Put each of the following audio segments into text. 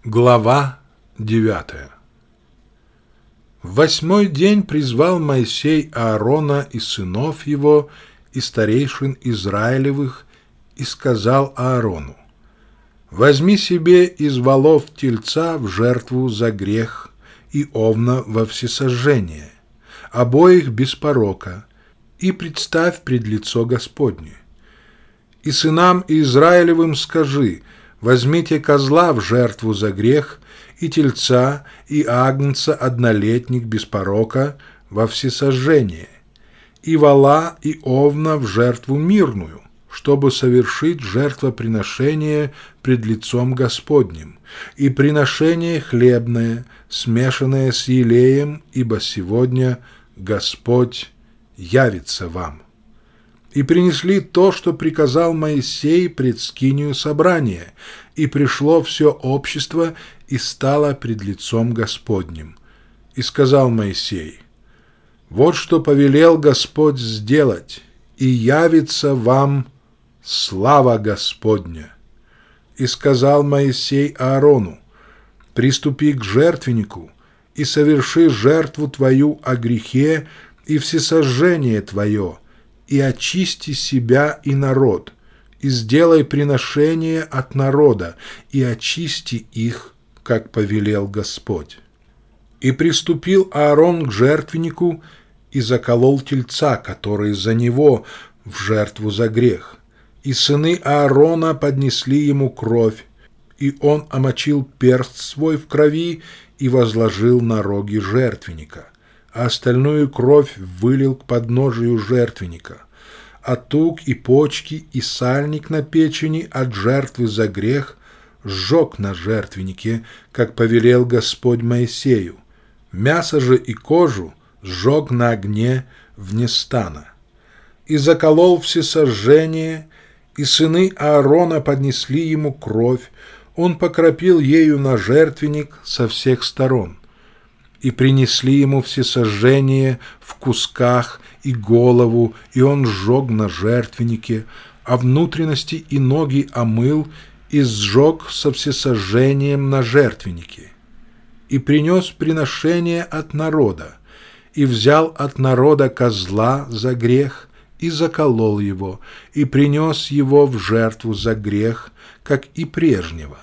Глава 9. В 8-й день призвал Моисей Аарона и сынов его, и старейшин Израилевых, и сказал Аарону: «Возьми себе из волов тельца в жертву за грех и овна во всесожжение, обоих без порока, и представь пред лицо Господне. И сынам Израилевым скажи: возьмите козла в жертву за грех, и тельца, и агнца однолетних без порока во всесожжение, и вола, и овна в жертву мирную, чтобы совершить жертвоприношение пред лицом Господним, и приношение хлебное, смешанное с елеем, ибо сегодня Господь явится вам». И принесли то, что приказал Моисей пред скинию собрания, и пришло все общество и стало пред лицом Господним. И сказал Моисей: «Вот что повелел Господь сделать, и явится вам слава Господня». И сказал Моисей Аарону: «Приступи к жертвеннику, и соверши жертву твою о грехе и всесожжение твое, и очисти себя и народ, и сделай приношение от народа, и очисти их, как повелел Господь». И приступил Аарон к жертвеннику и заколол тельца, который за него, в жертву за грех. И сыны Аарона поднесли ему кровь, и он омочил перст свой в крови и возложил на роги жертвенника, а остальную кровь вылил к подножию жертвенника, а тук и почки и сальник на печени от жертвы за грех сжег на жертвеннике, как повелел Господь Моисею. Мясо же и кожу сжег на огне вне стана. И заколол всесожжение, и сыны Аарона поднесли ему кровь, он покропил ею на жертвенник со всех сторон. И принесли ему всесожжение в кусках и голову, и он сжег на жертвеннике, а внутренности и ноги омыл и сжег со всесожжением на жертвеннике. И принес приношение от народа, и взял от народа козла за грех, и заколол его, и принес его в жертву за грех, как и прежнего.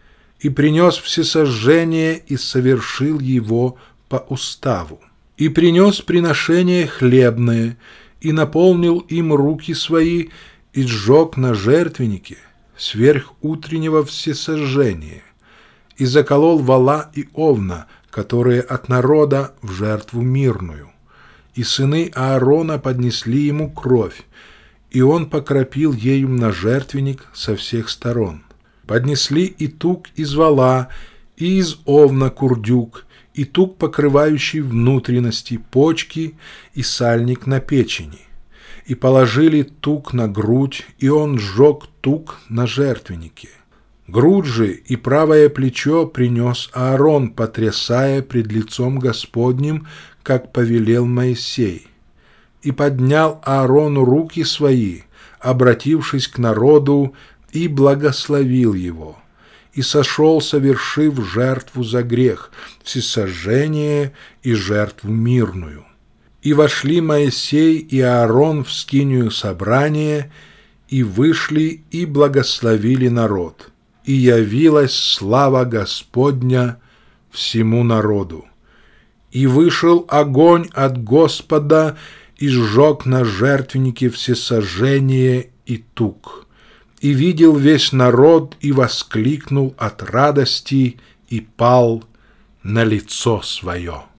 И принес всесожжение, и совершил его по уставу. И принес приношение хлебное, и наполнил им руки свои, и сжег на жертвеннике сверх утреннего всесожжения, и заколол вола и овна, которые от народа, в жертву мирную. И сыны Аарона поднесли ему кровь, и он покропил ею на жертвенник со всех сторон. Поднесли и тук из вола, и из овна курдюк, и тук, покрывающий внутренности, почки, и сальник на печени. И положили тук на грудь, и он сжег тук на жертвеннике. Грудь же и правое плечо принес Аарон, потрясая пред лицом Господним, как повелел Моисей. И поднял Аарон руки свои, обратившись к народу, и благословил его. И сошел, совершив жертву за грех, всесожжение и жертву мирную. И вошли Моисей и Аарон в скинию собрания, и вышли, и благословили народ. И явилась слава Господня всему народу. И вышел огонь от Господа, и сжег на жертвеннике всесожжение и тук. И видел весь народ, и воскликнул от радости, и пал на лицо свое.